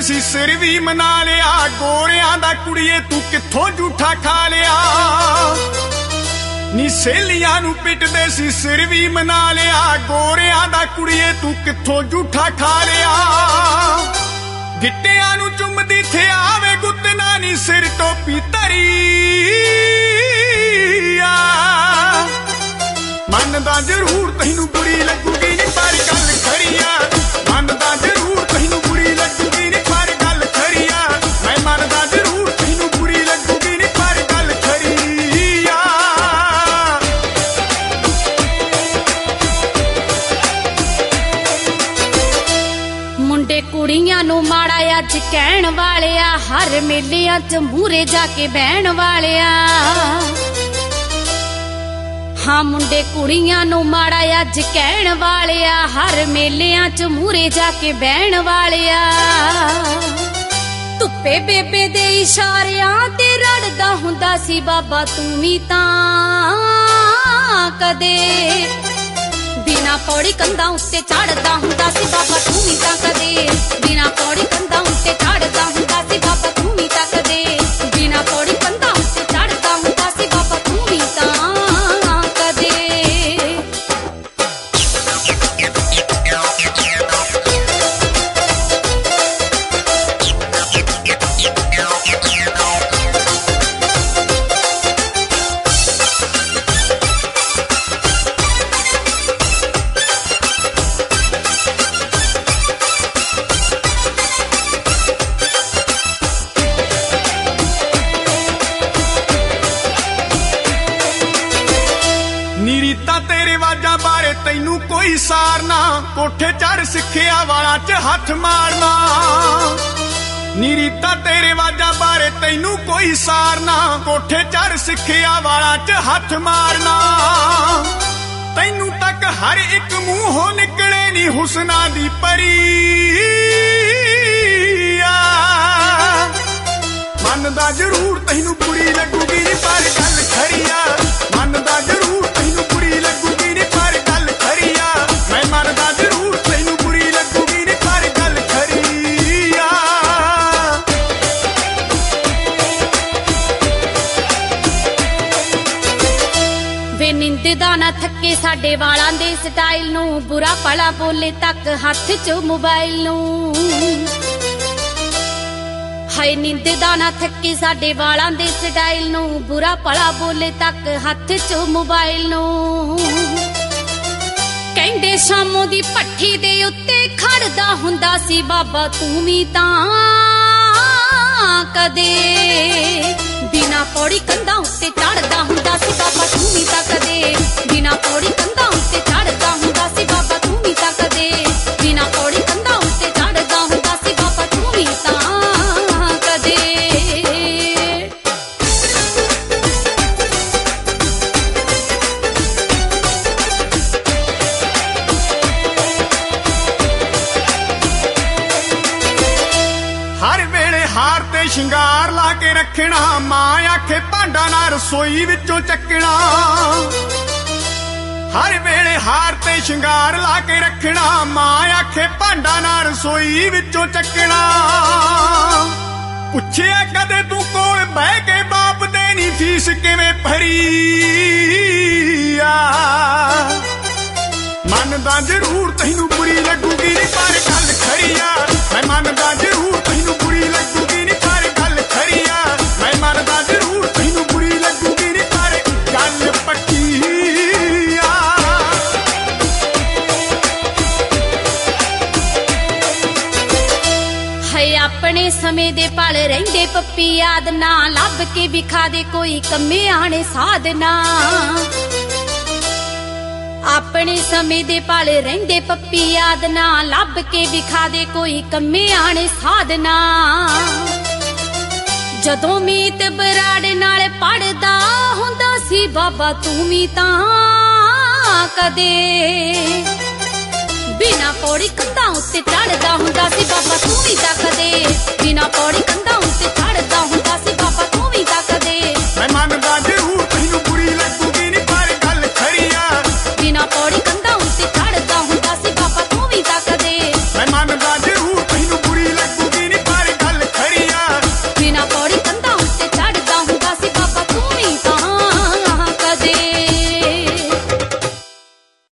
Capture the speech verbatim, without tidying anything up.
सी सिर भी मना लिया गोरियां दा कुड़िए तू कित्थों झूठा खा लिया नी सहेलियां नू पिटदे सी सिर भी मना लिया गोरियां दा कुड़िए तू कित्थों झूठा खा लिया गिट्टियां नू चुमदी थे आवे गुत्तना नी सिर टोपी धरी मनदा जरूर तैनू बुरी लगूगी नी पर गल खरी आ मनदा जरूर तैनू बुरी लगूगी नी पर गल खरी आ मैं मनदा जरूर तैनू बुरी लगूगी नी पर गल खरी आ मुंडे कुड़ियां नू माड़ा अज कहण वाले आ हर मेलियां च मूहरे जाके बहण वाले आ हाँ मुंडे कुड़ियां नू माड़ा अज कहण वाले आ हर मेलियां च मूहरे जाके बहण वाले आ धुप्पे बेबे दे इशारियां ते रड़दा हुंदा सी बाबा तू भी तां कदे बिना पौड़ी कंधा उत्ते चढ़दा हुंदा सी बाबा तू भी तां कदे बिना पौड़ी कंधा उत्ते चढ़दा हुंदा सी बाबा तू भी तां कदे बिना पौड़ी कंधा उत्ते चढ़दा हुंदा सी बाबा तू भी तां तैनू कोई सारना कोठे चढ़ सिखिया वाला च हथ मारना नीरीता तेरे वाजा बारे तैनू कोई सारना कोठे चढ़ सिखिया वाला च हथ मारना तैनू तक हर एक मूहों निकले नी हुसना दी परी मनदा जरूर तैनू बुरी लगूगी नी पर गल खरी आ मनदा जरूर तैनू बुरी लगूगी नी पर गल खरी आ मैं मनदा जरूर तैनू बुरी लगूगी नी पर गल खरी आ वे निंददा ना थके साडे वालां दे स्टाइल नू बुरा भला बोले तक हथ च मोबाइल नू हाय निंददा ना थके साडे वालां दे स्टाइल नू बुरा भला बोले तक हथ च मोबाइल नू कहंदे शामों दी भट्ठी दे उत्ते खड़दा हुंदा सी बाबा तू भी तां कदे बिना पौड़ी कंधा उत्ते चढ़दा हुंदा सी बाबा तू भी तां कदे बिना पौड़ी कंधा उत्ते चढ़दा हुंदा सी बाबा तू भी तां कदे बिना पौड़ी कंधा उत्ते चढ़दा हुंदा सी बाबा तू भी तां शिंगार ला के रखना मां आखे भांडा ना रसोई विचों चकना हर वेले हार ते शिंगार ला के रखना मां आखे भांडा ना रसोई विचों चकना पुछिया कदे तू कोल बह के बाप देनी फीस किवें भरी मनदा जरूर तैनू बुरी लगूगी नी पर गल खरी आ मैं मनदा जरूर तैनू बुरी लगूगी नी पर गल खरी आ मैं मनदा जरूर तैनू बुरी लगूगी नी पर गल पक्की आ है अपने समय दे पल रहिंदे पप्पी याद ना लभ के विखा दे कोई कम्मे आने साधना अपने समय दे पल रहिंदे पप्पी याद ना लभ के विखा दे कोई कम्मे आने साधना जदों मीत बराड़ नाल पढ़दा हुंदा सी बाबा तू भी तां कदे बिना पौड़ी कंधा उत्ते चढ़दा हुंदा सी